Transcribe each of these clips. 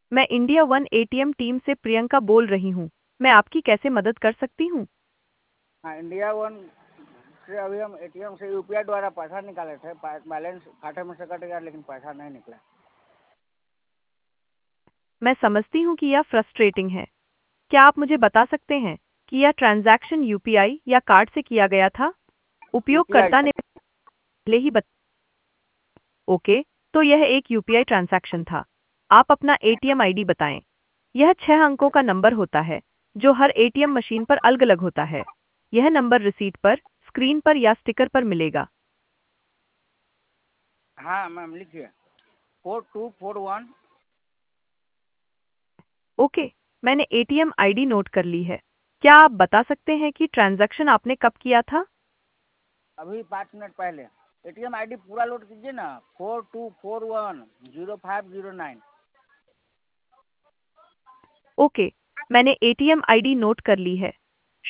मैं India one ATM team से प्रियंका बोल रही हूँ। मैं आपकी कैसे मदद कर सकती हूँ? हाँ, इंडिया वन से अभी हम एटीएम से यूपीआई द्वारा पैसा निकाले थे। बैलेंस खाते में से कट गया, लेकिन पैसा नहीं निकला। मैं समझती हूँ कि यह फ्रस्ट्रेटिंग है। क्या आप मुझे बता सकते हैं कि यह ट्रांजैक्शन यूपीआई या कार्ड से किया गया था? यूपीआई। उपयोगकर्ता ने पहले ही ओके, तो यह एक यूपीआई ट्रांजैक्शन था। आप अपना एटीएम आईडी बताएं। यह 6 अंकों का नंबर होता है जो हर एटीएम मशीन पर अलग-अलग होता है। यह नंबर रिसीट पर, स्क्रीन पर या स्टिकर पर मिलेगा। हाँ मैम, लिखिए 4241। ओके, मैंने एटीएम आईडी नोट कर ली है। क्या आप बता सकते हैं कि ट्रांजैक्शन आपने कब किया था? अभी 5 मिनट पहले। एटीएम आईडी पूरा लोड कीजिए ना, 42410509। ओके, मैंने एटीएम आईडी नोट कर ली है।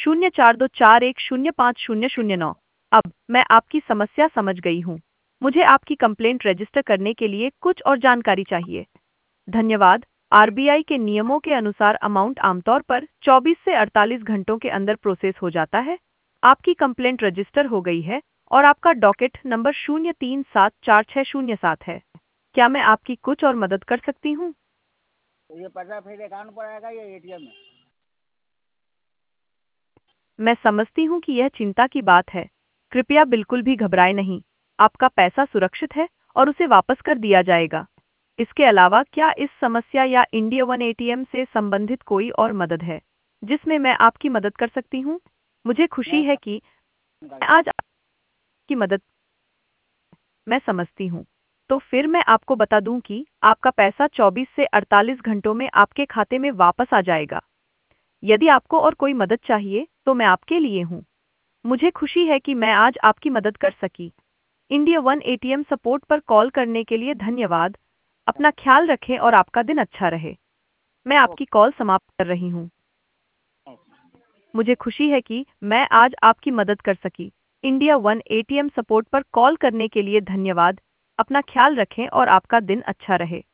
0424105009। अब मैं आपकी समस्या समझ गई हूँ। मुझे आपकी कंप्लेंट रजिस्टर करने के लिए कुछ और जानकारी चाहिए। धन्यवाद। आरबीआई के नियमों के अनुसार अमाउंट आमतौर पर 24 से 48 घंटों के अंदर प्रोसेस हो जाता है। आपकी कंप्लेंट रजिस्टर हो गई है और आपका डॉकेट नंबर 0374607 है। क्या मैं आपकी कुछ और मदद कर सकती हूँ? तो ये पैसा फिर अकाउंट पर आएगा या एटीएम में? मैं समझती हूँ कि यह चिंता की बात है। कृपया बिल्कुल भी घबराएं नहीं। आपका पैसा सुरक्षित है और उसे वापस कर दिया जाएगा। इसके अलावा क्या इस समस्या या इंडिया वन एटीएम से संबंधित कोई और मदद है जिसमें मैं आपकी मदद कर सकती हूँ? मुझे खुशी नहीं है कि मैं आज आपकी मदद मैं समझती हूँ। तो फिर मैं आपको बता दूं कि आपका पैसा 24 से 48 घंटों में आपके खाते में वापस आ जाएगा। यदि आपको और कोई मदद चाहिए तो मैं आपके लिए हूँ। मुझे खुशी है कि मैं आज आपकी मदद कर सकी। इंडिया वन एटीएम सपोर्ट पर कॉल करने के लिए धन्यवाद। अपना ख्याल रखें और आपका दिन अच्छा रहे। मैं आपकी कॉल समाप्त कर रही हूँ। मुझे खुशी है कि मैं आज आपकी मदद कर सकी। इंडिया वन एटीएम सपोर्ट पर कॉल करने के लिए धन्यवाद। अपना ख्याल रखें और आपका दिन अच्छा रहे।